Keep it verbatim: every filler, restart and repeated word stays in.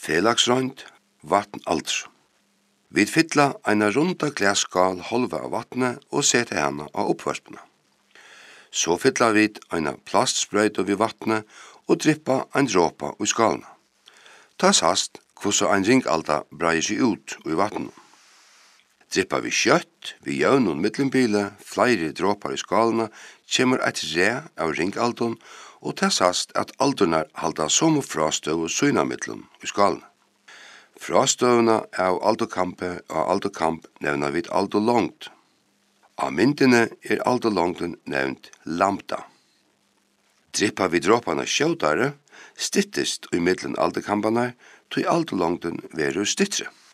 Felagsrønt, vatn alder. Vi fylla eina runda glasskal halva av vatnet og seta hana av oppvarspena. Så fylla vi eina plastsprøyt over vatnet og drippa ein dråpa i skalene. Ta sast hvordan ein ringalda breier seg ut i vatnet. Drippa vi kjøtt, vi jøvnun mittlembile, flere dråpar i skalene, kjemur eit re av ringaldon, og ta sast at aldurnar halda som frastøv og syna mittlum i skalene. Frastøvna av aldokampe og aldokamp nevna vi aldo longt. Av myndene er aldo longten nevnt lambda. Drippa vi dråpana skjøtare, stittest i middelen aldokampane, tog aldo longten veru stittre.